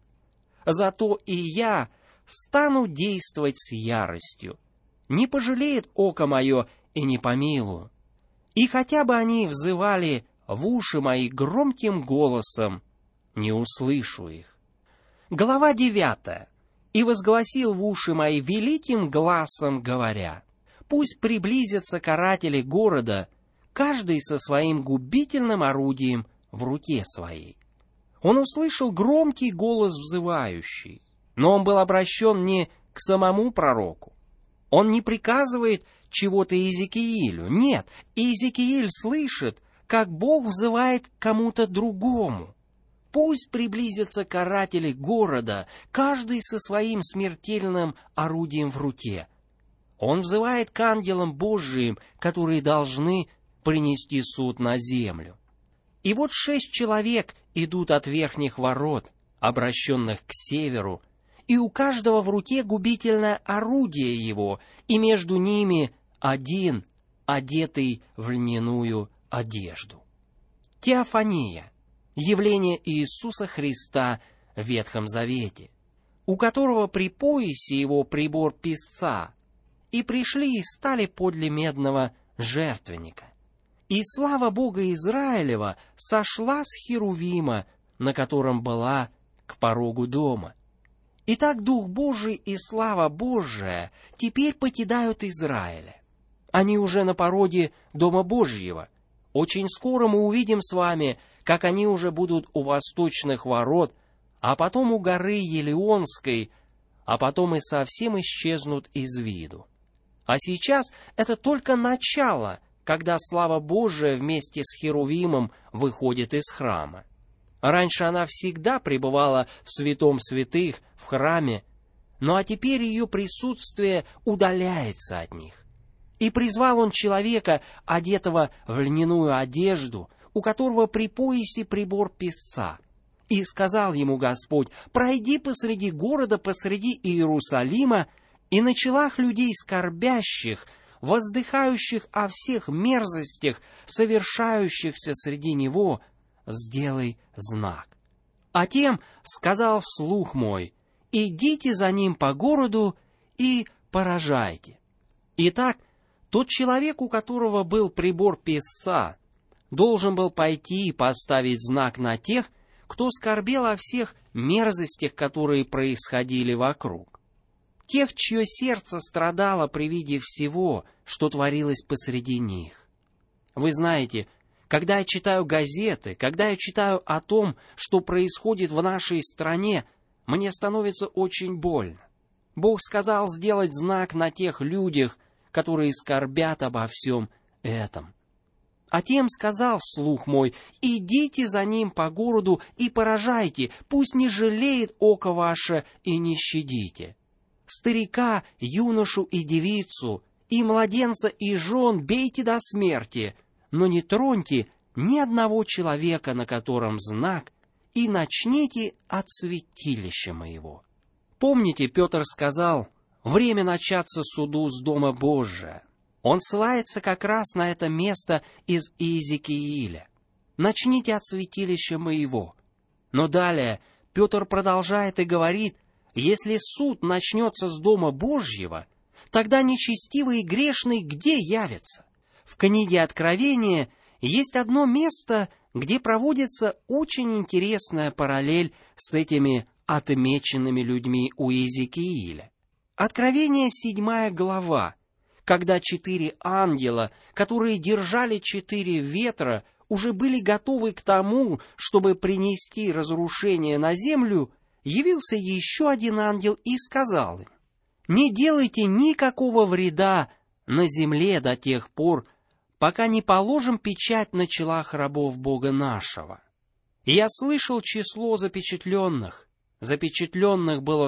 «Зато и я стану действовать с яростью. Не пожалеет око мое и не помилую. И хотя бы они взывали в уши мои громким голосом, не услышу их». Глава 9. «И возгласил в уши мои великим гласом, говоря: пусть приблизятся каратели города, каждый со своим губительным орудием в руке своей». Он услышал громкий голос взывающий, но он был обращен не к самому пророку. Он не приказывает чего-то Иезекиилю. Нет, Иезекииль слышит, как Бог взывает к кому-то другому. Пусть приблизятся каратели города, каждый со своим смертельным орудием в руке. Он взывает к ангелам Божиим, которые должны принести суд на землю. И вот 6 человек идут от верхних ворот, обращенных к северу, и у каждого в руке губительное орудие его, и между ними один, одетый в льняную одежду. Теофания — явление Иисуса Христа в Ветхом Завете, у которого при поясе его прибор песца, и пришли и стали подле медного жертвенника. И слава Бога Израилева сошла с Херувима, на котором была, к порогу дома. Итак, Дух Божий и слава Божия теперь покидают Израиля. Они уже на пороге Дома Божьего. Очень скоро мы увидим с вами, как они уже будут у восточных ворот, а потом у горы Елеонской, а потом и совсем исчезнут из виду. А сейчас это только начало, когда слава Божия вместе с Херувимом выходит из храма. Раньше она всегда пребывала в святом святых, в храме, ну а теперь ее присутствие удаляется от них. И призвал он человека, одетого в льняную одежду, у которого при поясе прибор песца. И сказал ему Господь: «Пройди посреди города, посреди Иерусалима, и на челах людей скорбящих, воздыхающих о всех мерзостях, совершающихся среди него, сделай знак». А тем сказал вслух мой: «Идите за ним по городу и поражайте». Итак, тот человек, у которого был прибор песца, должен был пойти и поставить знак на тех, кто скорбел о всех мерзостях, которые происходили вокруг. Тех, чье сердце страдало при виде всего, что творилось посреди них. Вы знаете, когда я читаю газеты, когда я читаю о том, что происходит в нашей стране, мне становится очень больно. Бог сказал сделать знак на тех людях, которые скорбят обо всем этом. А тем сказал вслух мой: «Идите за ним по городу и поражайте, пусть не жалеет око ваше и не щадите. Старика, юношу и девицу, и младенца, и жен бейте до смерти, но не троньте ни одного человека, на котором знак, и начните от святилища моего». Помните, Петр сказал: «Время начаться суду с Дома Божия». Он ссылается как раз на это место из Иезекииля. «Начните от святилища моего». Но далее Петр продолжает и говорит: если суд начнется с Дома Божьего, тогда нечестивый и грешный где явится? В книге Откровения есть одно место, где проводится очень интересная параллель с этими отмеченными людьми у Иезекииля. Откровение 7 глава, когда 4 ангела, которые держали 4 ветра, уже были готовы к тому, чтобы принести разрушение на землю, явился еще один ангел и сказал им: «Не делайте никакого вреда на земле до тех пор, пока не положим печать на челах рабов Бога нашего». И я слышал число запечатленных. Запечатленных было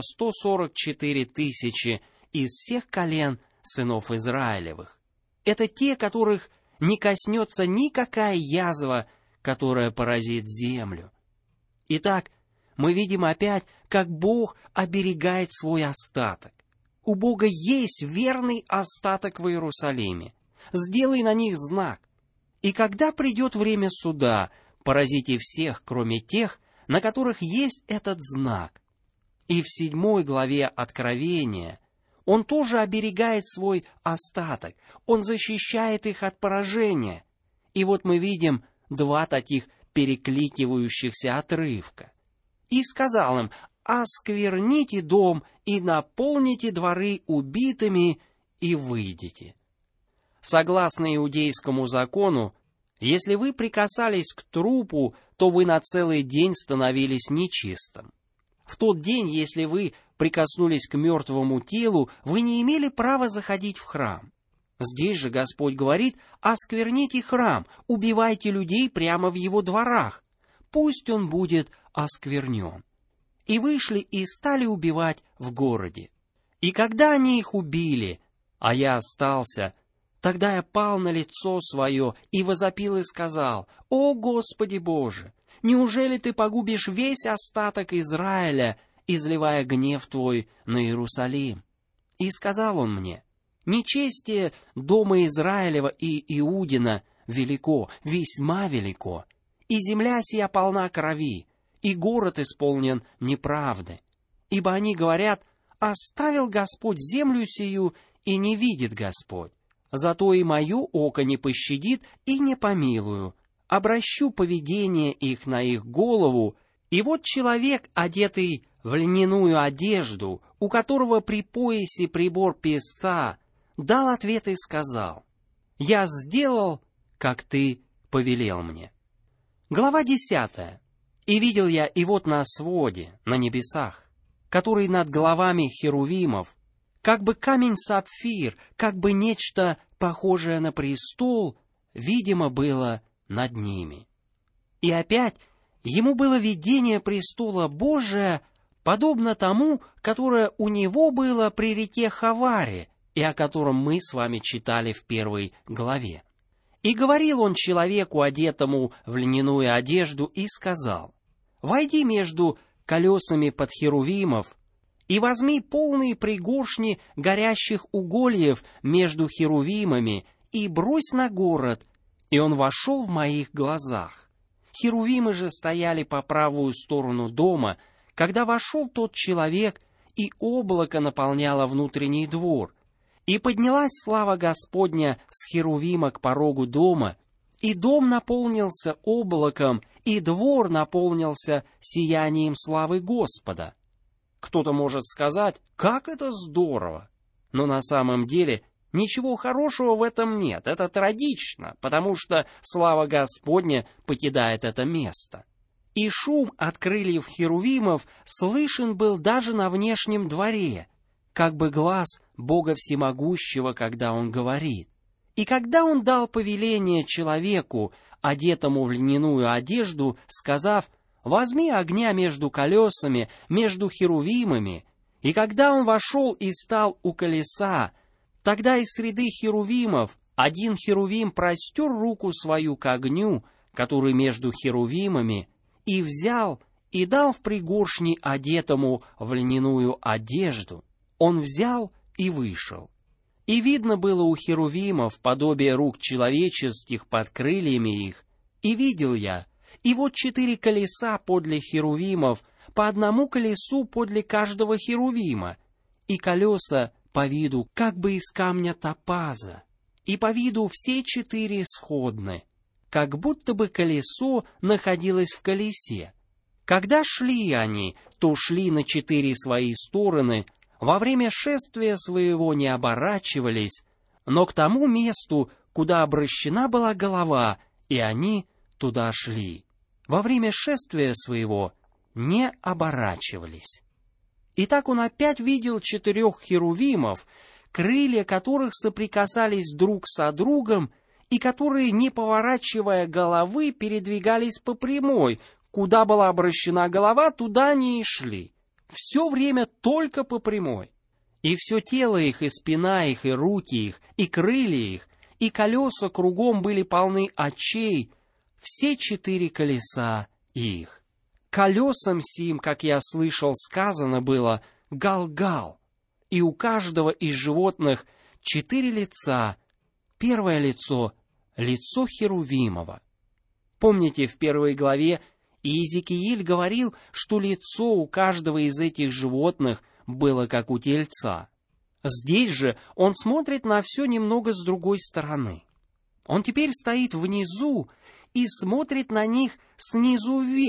144 тысячи из всех колен сынов Израилевых. Это те, которых не коснется никакая язва, которая поразит землю. Итак, мы видим опять, как Бог оберегает свой остаток. У Бога есть верный остаток в Иерусалиме. Сделай на них знак. И когда придет время суда, поразите всех, кроме тех, на которых есть этот знак. И в 7 главе Откровения Он тоже оберегает свой остаток. Он защищает их от поражения. И вот мы видим 2 таких перекликивающихся отрывка. и сказал им: «Оскверните дом и наполните дворы убитыми, и выйдите». Согласно иудейскому закону, если вы прикасались к трупу, то вы на целый день становились нечистым. В тот день, если вы прикоснулись к мертвому телу, вы не имели права заходить в храм. Здесь же Господь говорит: «Оскверните храм, убивайте людей прямо в его дворах, пусть он будет осквернен». И вышли и стали убивать в городе. И когда они их убили, а я остался, тогда я пал на лицо свое и возопил и сказал: «О Господи Боже, неужели ты погубишь весь остаток Израиля, изливая гнев твой на Иерусалим?» И сказал он мне: «Нечестие дома Израилева и Иудина велико, весьма велико, и земля сия полна крови, и город исполнен неправды. Ибо они говорят: оставил Господь землю сию, и не видит Господь. Зато и мое око не пощадит и не помилую. Обращу поведение их на их голову, и вот человек, одетый в льняную одежду, у которого при поясе прибор песца, дал ответ и сказал: я сделал, как ты повелел мне». Глава 10. «И видел я, и вот на своде, на небесах, который над головами херувимов, как бы камень-сапфир, как бы нечто похожее на престол, видимо было над ними. И опять ему было видение престола Божия, подобно тому, которое у него было при реке Хаваре, и о котором мы с вами читали в 1 главе. И говорил он человеку, одетому в льняную одежду, и сказал: «Войди между колесами под херувимов, и возьми полные пригоршни горящих угольев между херувимами, и брось на город». И он вошел в моих глазах. Херувимы же стояли по правую сторону дома, когда вошел тот человек, и облако наполняло внутренний двор. И поднялась слава Господня с херувима к порогу дома, и дом наполнился облаком, и двор наполнился сиянием славы Господа. Кто-то может сказать: как это здорово! Но на самом деле ничего хорошего в этом нет. Это трагично, потому что слава Господня покидает это место. И шум от крыльев херувимов слышен был даже на внешнем дворе, как бы глаз Бога Всемогущего, когда Он говорит. И когда Он дал повеление человеку, одетому в льняную одежду, сказав: «Возьми огня между колесами, между херувимами», и когда он вошел и стал у колеса, тогда из среды херувимов один херувим простер руку свою к огню, который между херувимами, и взял и дал в пригоршни одетому в льняную одежду. Он взял и вышел. И видно было у херувимов подобие рук человеческих под крыльями их, и видел я, и вот 4 колеса подле херувимов, по одному колесу подле каждого херувима, и колеса по виду как бы из камня топаза, и по виду все 4 сходны, как будто бы колесо находилось в колесе. Когда шли они, то шли на 4 свои стороны, во время шествия своего не оборачивались, но к тому месту, куда обращена была голова, и они туда шли. Во время шествия своего не оборачивались. Итак, он опять видел 4 херувимов, крылья которых соприкасались друг со другом, и которые, не поворачивая головы, передвигались по прямой. Куда была обращена голова, туда они и шли. Все время только по прямой. И все тело их, и спина их, и руки их, и крылья их, и колеса кругом были полны очей, все 4 колеса их. Колесам сим, как я слышал, сказано было «Гал-гал», и у каждого из животных 4 лица. Первое лицо — лицо херувимова. Помните, в 1 главе Иезекииль говорил, что лицо у каждого из этих животных было как у тельца. Здесь же он смотрит на все немного с другой стороны. Он теперь стоит внизу и смотрит на них снизу вверх,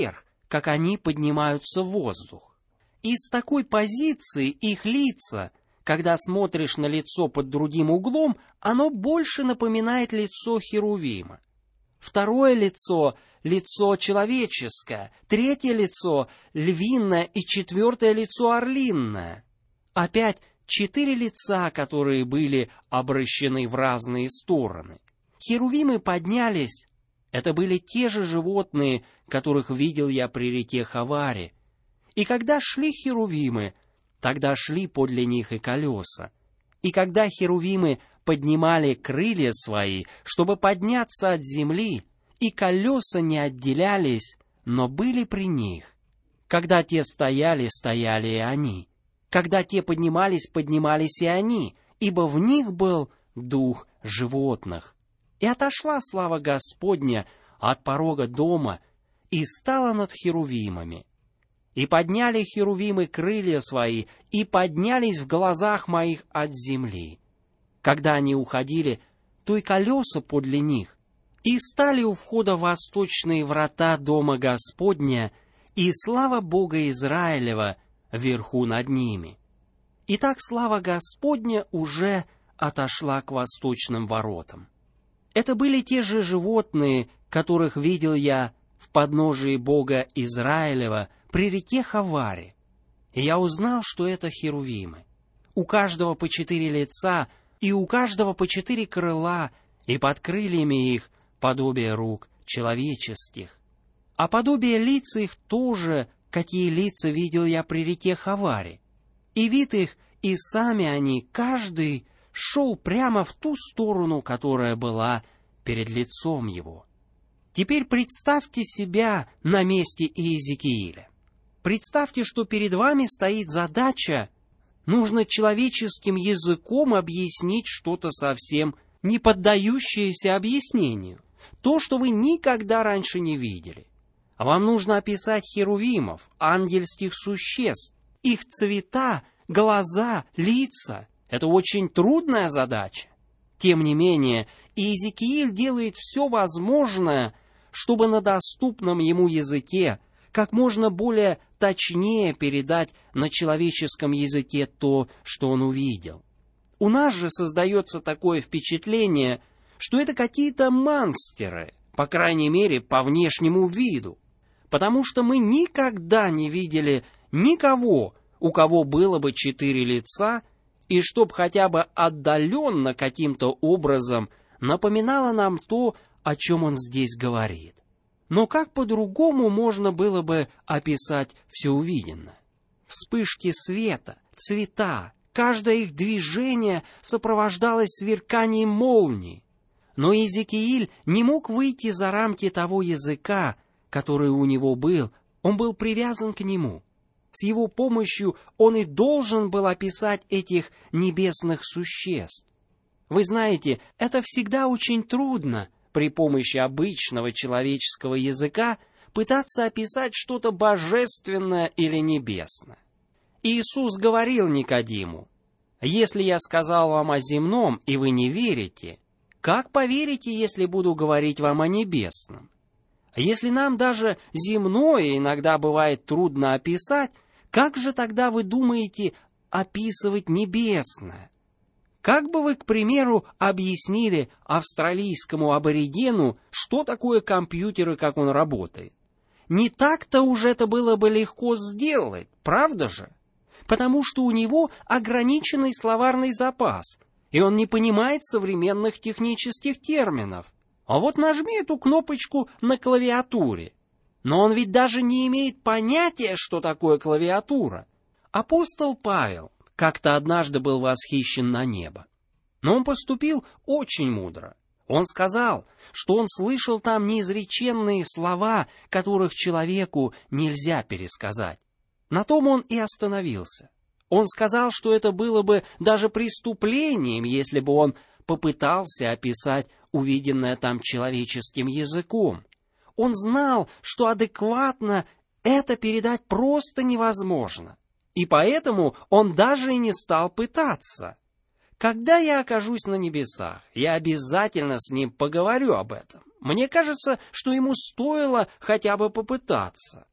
как они поднимаются в воздух. И с такой позиции их лица, когда смотришь на лицо под другим углом, оно больше напоминает лицо Херувима. Второе лицо — лицо человеческое, третье лицо — львиное и четвертое лицо — орлиное. Опять 4 лица, которые были обращены в разные стороны. Херувимы поднялись. Это были те же животные, которых видел я при реке Хаваре. И когда шли херувимы, тогда шли подле них и колеса. И когда херувимы поднимали крылья свои, чтобы подняться от земли, и колеса не отделялись, но были при них. Когда те стояли, стояли и они. Когда те поднимались, поднимались и они, ибо в них был дух животных. И отошла слава Господня от порога дома и стала над херувимами. И подняли херувимы крылья свои, и поднялись в глазах моих от земли. Когда они уходили, то и колеса подле них, и стали у входа в восточные врата дома Господня, и слава Бога Израилева вверху над ними. Итак, слава Господня уже отошла к восточным воротам. Это были те же животные, которых видел я в подножии Бога Израилева при реке Хаваре. И я узнал, что это херувимы. У каждого по 4 лица, и у каждого по 4 крыла, и под крыльями их подобие рук человеческих. А подобие лиц их тоже, какие лица видел я при реке Хаваре. И вид их, и сами они, каждый, шел прямо в ту сторону, которая была перед лицом его. Теперь представьте себя на месте Иезекииля. Представьте, что перед вами стоит задача, нужно человеческим языком объяснить что-то совсем не поддающееся объяснению, то, что вы никогда раньше не видели. Вам нужно описать херувимов, ангельских существ, их цвета, глаза, лица. Это очень трудная задача. Тем не менее, Иезекииль делает все возможное, чтобы на доступном ему языке как можно более точнее передать на человеческом языке то, что он увидел. У нас же создается такое впечатление, что это какие-то монстры, по крайней мере, по внешнему виду, потому что мы никогда не видели никого, у кого было бы 4 лица, и чтоб хотя бы отдаленно каким-то образом напоминало нам то, о чем он здесь говорит. Но как по-другому можно было бы описать все увиденное? Вспышки света, цвета, каждое их движение сопровождалось сверканием молний. Но Иезекииль не мог выйти за рамки того языка, который у него был, он был привязан к нему. С его помощью он и должен был описать этих небесных существ. Вы знаете, это всегда очень трудно при помощи обычного человеческого языка пытаться описать что-то божественное или небесное. Иисус говорил Никодиму: «Если я сказал вам о земном, и вы не верите, как поверите, если буду говорить вам о небесном? Если нам даже земное иногда бывает трудно описать, как же тогда вы думаете описывать небесное? Как бы вы, к примеру, объяснили австралийскому аборигену, что такое компьютер и как он работает? Не так-то уж это было бы легко сделать, правда же? Потому что у него ограниченный словарный запас, и он не понимает современных технических терминов. А вот нажми эту кнопочку на клавиатуре. Но он ведь даже не имеет понятия, что такое клавиатура. Апостол Павел как-то однажды был восхищен на небо. Но он поступил очень мудро. Он сказал, что он слышал там неизреченные слова, которых человеку нельзя пересказать. На том он и остановился. Он сказал, что это было бы даже преступлением, если бы он попытался описать увиденное там человеческим языком. Он знал, что адекватно это передать просто невозможно, и поэтому он даже и не стал пытаться. Когда я окажусь на небесах, я обязательно с ним поговорю об этом. Мне кажется, что ему стоило хотя бы попытаться.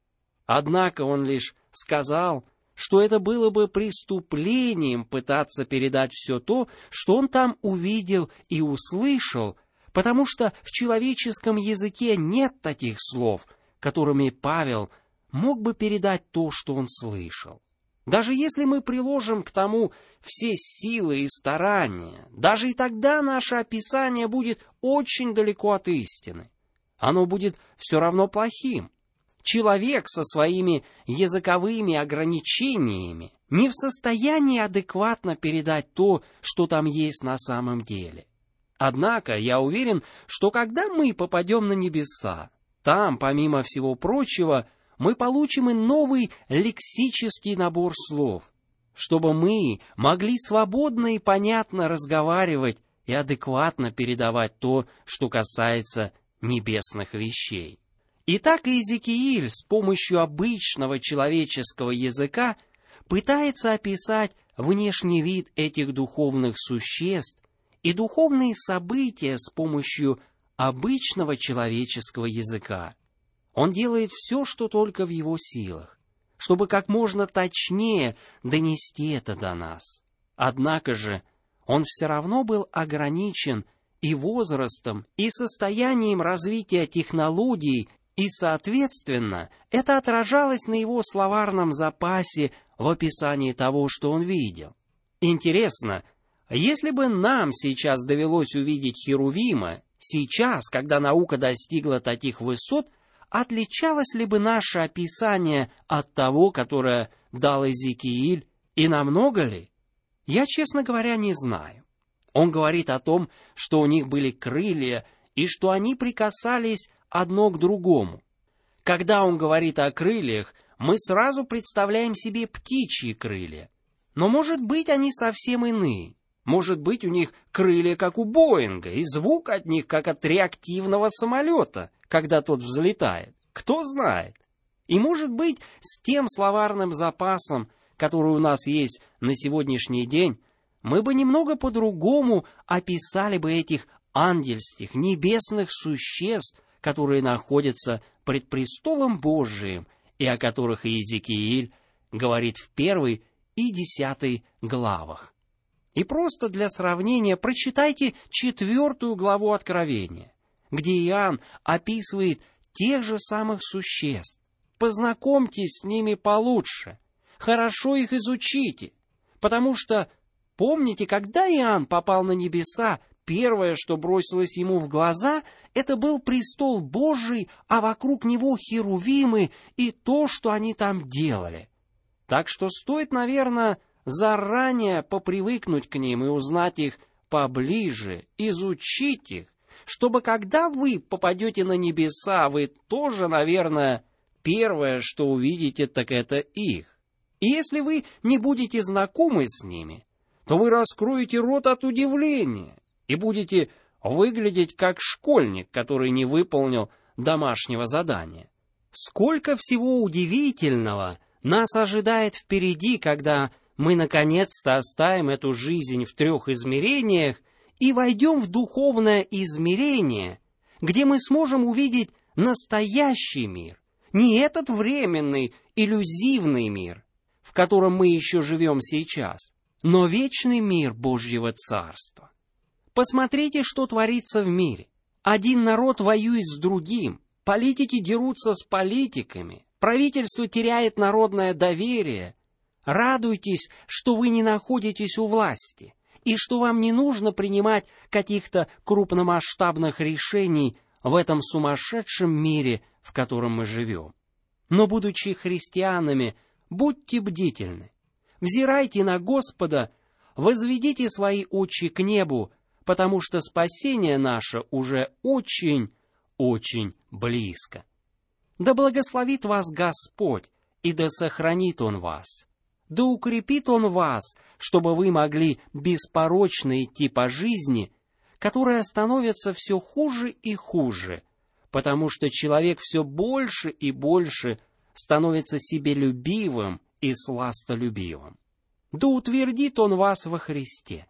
Однако он лишь сказал, что это было бы преступлением пытаться передать все то, что он там увидел и услышал, потому что в человеческом языке нет таких слов, которыми Павел мог бы передать то, что он слышал. Даже если мы приложим к тому все силы и старания, даже и тогда наше описание будет очень далеко от истины. Оно будет все равно плохим. Человек со своими языковыми ограничениями не в состоянии адекватно передать то, что там есть на самом деле. Однако я уверен, что когда мы попадем на небеса, там, помимо всего прочего, мы получим и новый лексический набор слов, чтобы мы могли свободно и понятно разговаривать и адекватно передавать то, что касается небесных вещей. Итак, Иезекииль с помощью обычного человеческого языка пытается описать внешний вид этих духовных существ и духовные события с помощью обычного человеческого языка. Он делает все, что только в его силах, чтобы как можно точнее донести это до нас. Однако же он все равно был ограничен и возрастом, и состоянием развития технологий, и, соответственно, это отражалось на его словарном запасе в описании того, что он видел. Интересно, если бы нам сейчас довелось увидеть Херувима, сейчас, когда наука достигла таких высот, отличалось ли бы наше описание от того, которое дал Иезекииль, и намного ли? Я, честно говоря, не знаю. Он говорит о том, что у них были крылья, и что они прикасались одно к другому. Когда он говорит о крыльях, мы сразу представляем себе птичьи крылья. Но, может быть, они совсем иные. Может быть, у них крылья, как у Боинга, и звук от них, как от реактивного самолета, когда тот взлетает. Кто знает? И, может быть, с тем словарным запасом, который у нас есть на сегодняшний день, мы бы немного по-другому описали бы этих ангельских, небесных существ, которые находятся пред престолом Божиим, и о которых Иезекииль говорит в 1 и 10 главах. И просто для сравнения прочитайте 4 главу Откровения, где Иоанн описывает тех же самых существ. Познакомьтесь с ними получше, хорошо их изучите, потому что, помните, когда Иоанн попал на небеса, первое, что бросилось ему в глаза, это был престол Божий, а вокруг него херувимы и то, что они там делали. Так что стоит, наверное, заранее попривыкнуть к ним и узнать их поближе, изучить их, чтобы когда вы попадете на небеса, вы тоже, наверное, первое, что увидите, так это их. И если вы не будете знакомы с ними, то вы раскроете рот от удивления и будете выглядеть как школьник, который не выполнил домашнего задания. Сколько всего удивительного нас ожидает впереди, когда мы наконец-то оставим эту жизнь в 3 измерениях и войдем в духовное измерение, где мы сможем увидеть настоящий мир, не этот временный, иллюзивный мир, в котором мы еще живем сейчас, но вечный мир Божьего Царства. Посмотрите, что творится в мире. Один народ воюет с другим, политики дерутся с политиками, правительство теряет народное доверие. Радуйтесь, что вы не находитесь у власти, и что вам не нужно принимать каких-то крупномасштабных решений в этом сумасшедшем мире, в котором мы живем. Но, будучи христианами, будьте бдительны, взирайте на Господа, возведите свои очи к небу, потому что спасение наше уже очень, очень близко. Да благословит вас Господь, и да сохранит Он вас. Да укрепит Он вас, чтобы вы могли беспорочно идти по жизни, которая становится все хуже и хуже, потому что человек все больше и больше становится себелюбивым и сластолюбивым. Да утвердит Он вас во Христе.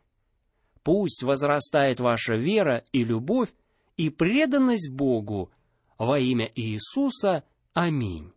Пусть возрастает ваша вера и любовь и преданность Богу во имя Иисуса. Аминь.